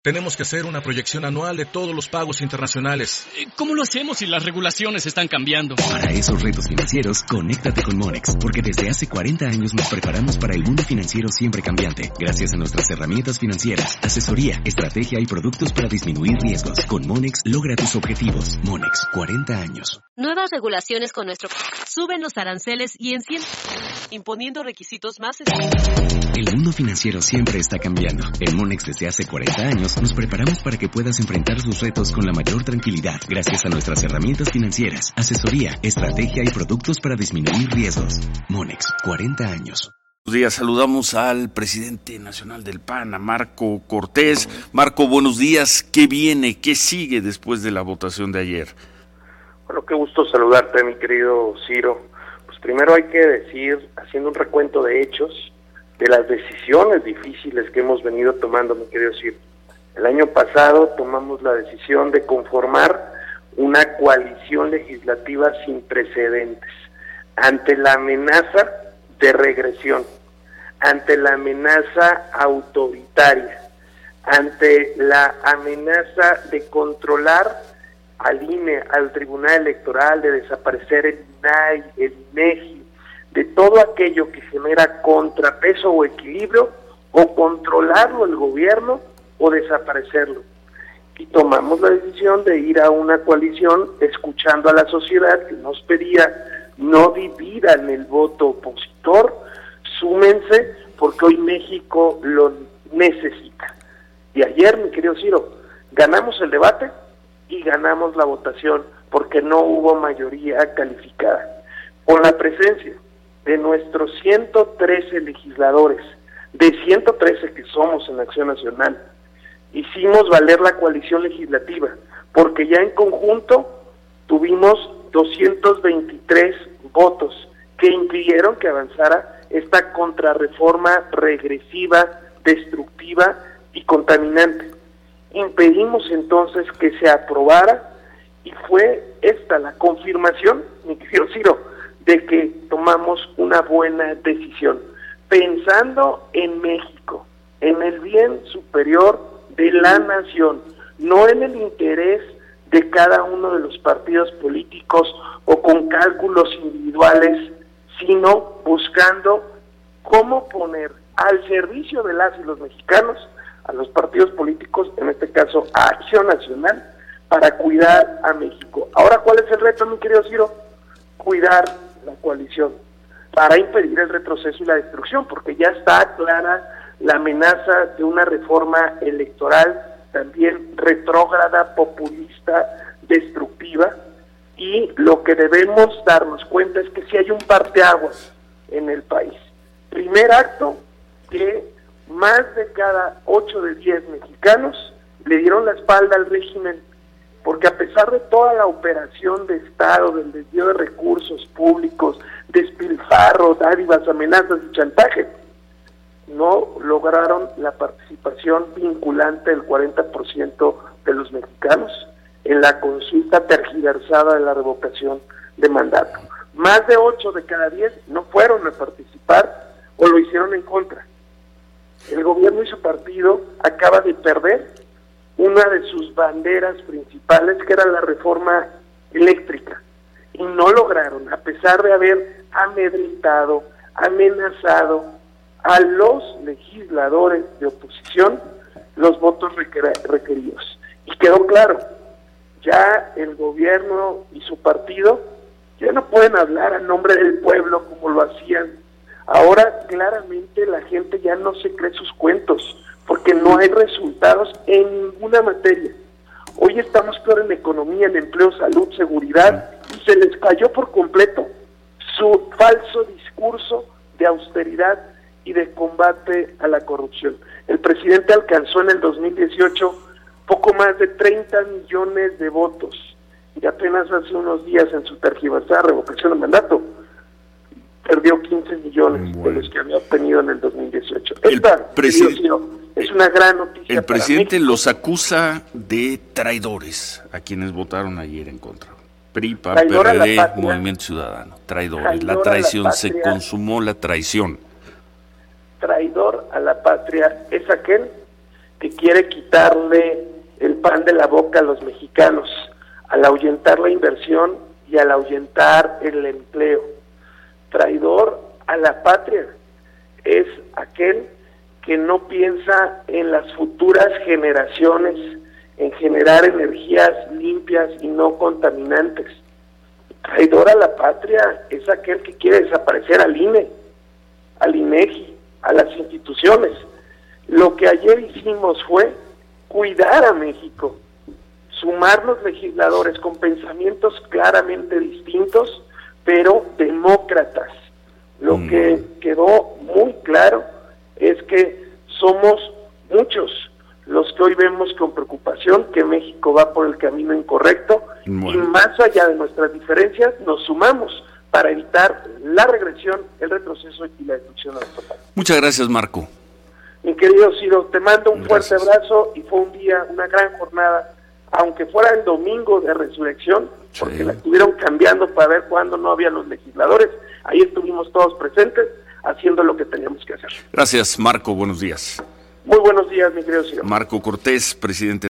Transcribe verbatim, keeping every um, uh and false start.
Tenemos que hacer una proyección anual de todos los pagos internacionales. ¿Cómo lo hacemos si las regulaciones están cambiando? Para esos retos financieros, conéctate con Monex, porque desde hace cuarenta años nos preparamos para el mundo financiero siempre cambiante. Gracias a nuestras herramientas financieras, asesoría, estrategia y productos para disminuir riesgos. Con Monex, logra tus objetivos. Monex, cuarenta años. Nuevas regulaciones con nuestro... Suben los aranceles y encienden... imponiendo requisitos más estrictos. El mundo financiero siempre está cambiando. En Monex desde hace cuarenta años nos preparamos para que puedas enfrentar sus retos con la mayor tranquilidad, gracias a nuestras herramientas financieras, asesoría, estrategia y productos para disminuir riesgos. Monex, cuarenta años. Buenos días, saludamos al presidente nacional del P A N, a Marco Cortés. Marco, buenos días. ¿Qué viene, qué sigue después de la votación de ayer? Bueno, qué gusto saludarte, mi querido Ciro. Pues primero hay que decir, haciendo un recuento de hechos, de las decisiones difíciles que hemos venido tomando, mi querido Ciro. El año pasado tomamos la decisión de conformar una coalición legislativa sin precedentes ante la amenaza de regresión, ante la amenaza autoritaria, ante la amenaza de controlar al I N E, al Tribunal Electoral, de desaparecer el I N A I, el INEGI, de todo aquello que genera contrapeso o equilibrio, o controlarlo el gobierno o desaparecerlo. Y tomamos la decisión de ir a una coalición escuchando a la sociedad que nos pedía no dividan el voto opositor, súmense porque hoy México lo necesita. Y ayer, mi querido Ciro, ganamos el debate y ganamos la votación porque no hubo mayoría calificada. Con la presencia de nuestros ciento trece legisladores, de ciento trece que somos en Acción Nacional, hicimos valer la coalición legislativa, porque ya en conjunto tuvimos doscientos veintitrés votos que impidieron que avanzara esta contrarreforma regresiva, destructiva y contaminante. Impedimos entonces que se aprobara y fue esta la confirmación, mi querido Ciro, de que tomamos una buena decisión, pensando en México, en el bien superior de la nación, no en el interés de cada uno de los partidos políticos o con cálculos individuales, sino buscando cómo poner al servicio de las y los mexicanos a los partidos políticos, en este caso a Acción Nacional, para cuidar a México. Ahora, ¿cuál es el reto, mi querido Ciro? Cuidar la coalición, para impedir el retroceso y la destrucción, porque ya está clara la amenaza de una reforma electoral también retrógrada, populista, destructiva, y lo que debemos darnos cuenta es que si hay un parteaguas en el país. Primer acto, que más de cada ocho de diez mexicanos le dieron la espalda al régimen, porque a pesar de toda la operación de Estado, del desvío de recursos públicos, despilfarro, dádivas, amenazas y chantaje, no lograron la participación vinculante del cuarenta por ciento de los mexicanos en la consulta tergiversada de la revocación de mandato. Más de ocho de cada diez no fueron a participar o lo hicieron en contra. El gobierno y su partido acaba de perder una de sus banderas principales, que era la reforma eléctrica, y no lograron, a pesar de haber amedrentado, amenazado a los legisladores de oposición, los votos requer- requeridos. Y quedó claro, ya el gobierno y su partido ya no pueden hablar a nombre del pueblo como lo hacían. Ahora claramente la gente ya no se cree sus cuentos, porque no hay resultados en ninguna materia. Hoy estamos peor en economía, en empleo, salud, seguridad, y se les cayó por completo su falso discurso de austeridad y de combate a la corrupción. El presidente alcanzó en el dos mil dieciocho poco más de treinta millones de votos, y apenas hace unos días, en su tergiversada revocación de mandato, perdió quince millones bueno. de los que había obtenido en el dos mil dieciocho. Esta, presi- Ciro, es una gran noticia. El presidente para los acusa de traidores a quienes votaron ayer en contra. P R I, P A N, P R D, Movimiento Ciudadano. Traidores. Traidor la traición, la se consumó la traición. Traidor a la patria es aquel que quiere quitarle el pan de la boca a los mexicanos, al ahuyentar la inversión y al ahuyentar el empleo. Traidor a la patria es aquel que no piensa en las futuras generaciones, en generar energías limpias y no contaminantes. Traidor a la patria es aquel que quiere desaparecer al I N E, al INEGI, a las instituciones. Lo que ayer hicimos fue cuidar a México, sumar los legisladores con pensamientos claramente distintos, pero demócratas. Lo mm. que quedó muy claro es que somos muchos los que hoy vemos con preocupación que México va por el camino incorrecto, bueno. y más allá de nuestras diferencias nos sumamos para evitar la regresión, el retroceso y la destrucción de nuestro país. Muchas gracias, Marco. Mi querido Ciro, te mando un gracias. fuerte abrazo y fue un día, una gran jornada, aunque fuera el domingo de resurrección, sí. porque la estuvieron cambiando para ver cuándo no había los legisladores, ahí estuvimos todos presentes haciendo lo que teníamos que hacer. Gracias, Marco, buenos días. Muy buenos días, mi querido Ciro. Marco Cortés, presidente